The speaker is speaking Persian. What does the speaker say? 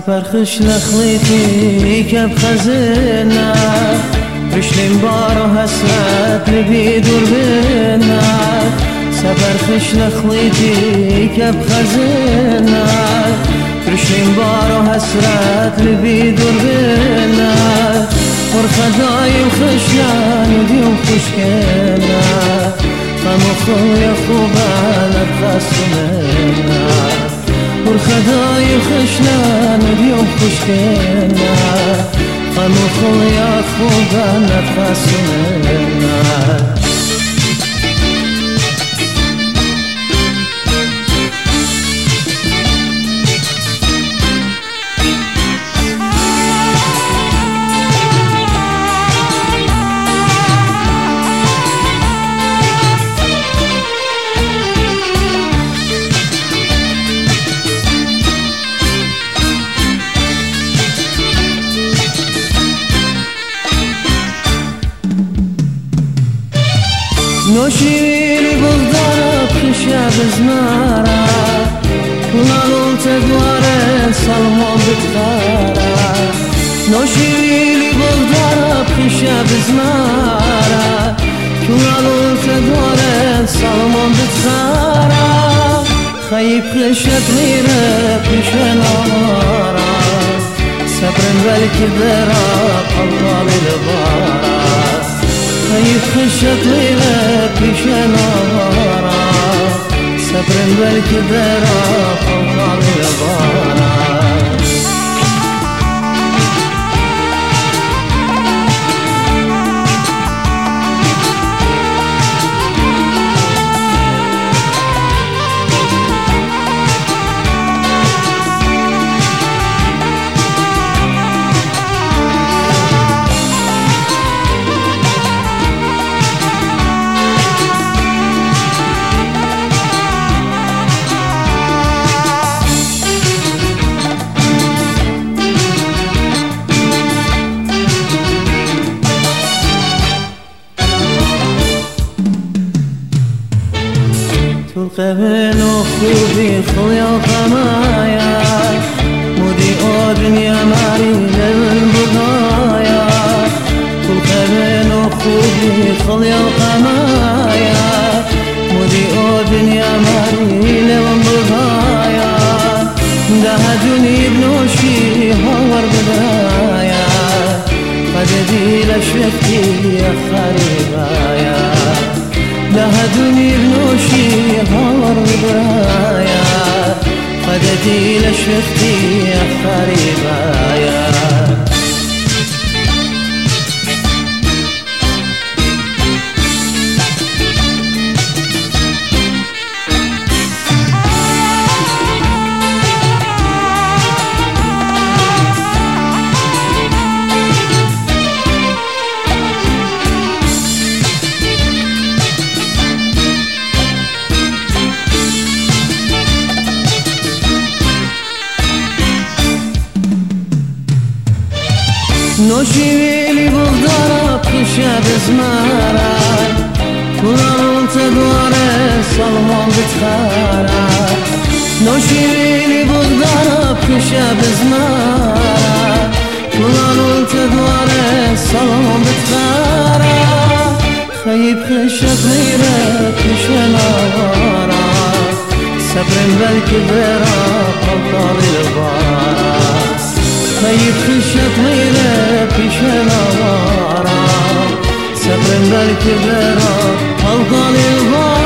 سفر خش لخليتي كب خزنا رشلين بارو حسرات بيدور بينا سفر خش لخليتي كب خزنا رشلين بارو حسرات بيدور بينا ورخداي وخشلان وديوم خشكنا خمخو يا خوبانا بخصمنا والخداي خشلان اليوم خشكنا خمخو يا خوبانا بخصمنا نوشيلي بغدارة بخشة بزمارة ونالون تدوارة صلمون بتخارة نوشيلي بغدارة بخشة بزمارة ونالون تدوارة صلمون بتخارة خيب خشة غيرة بخشة نارة صبر بالكبرى الله بالبارة خيب خشة غيرة بخشة نارة صبر بالكبرى الله بالبارة قبل وخوبي خويا وخمايا مودي دنيا ماري للبضايا كل قبل وخوبي خويا وخمايا مودي دنيا ماري للبضايا دهدوني بنوشي هور بدايا قددي لشفتي يا خريبايا لهدوني بنوشي هور برايا قدتي لشفتي يا خريبايا نوشيلي بغدارة بخشة بزمارة ونالون تدوارة صلمون بتخارة نوشيلي بغدارة بخشة بزمارة ونالون تدوارة صلمون بتخارة خيب خشة غيرة بخشة نارة صبر بالكبرى الله بالبارة خيب خشة غيرة بخشة نارة صبر بالكبرى الله بالبارة